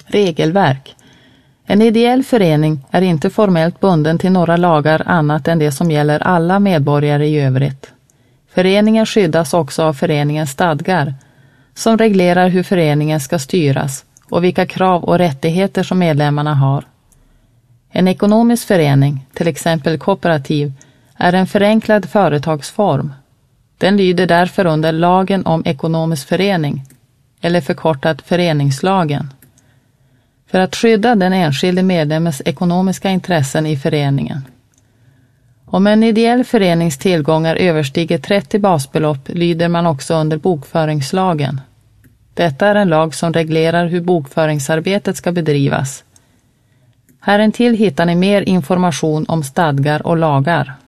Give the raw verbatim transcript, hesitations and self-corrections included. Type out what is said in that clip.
Regelverk. En ideell förening är inte formellt bunden till några lagar annat än det som gäller alla medborgare i övrigt. Föreningen skyddas också av föreningens stadgar, som reglerar hur föreningen ska styras och vilka krav och rättigheter som medlemmarna har. En ekonomisk förening, till exempel kooperativ, är en förenklad företagsform. Den lyder därför under lagen om ekonomisk förening, eller förkortat föreningslagen, för att skydda den enskilde medlemmens ekonomiska intressen i föreningen. Om en ideell förenings tillgångar överstiger trettio basbelopp lyder man också under bokföringslagen. Detta är en lag som reglerar hur bokföringsarbetet ska bedrivas. Här intill hittar ni mer information om stadgar och lagar.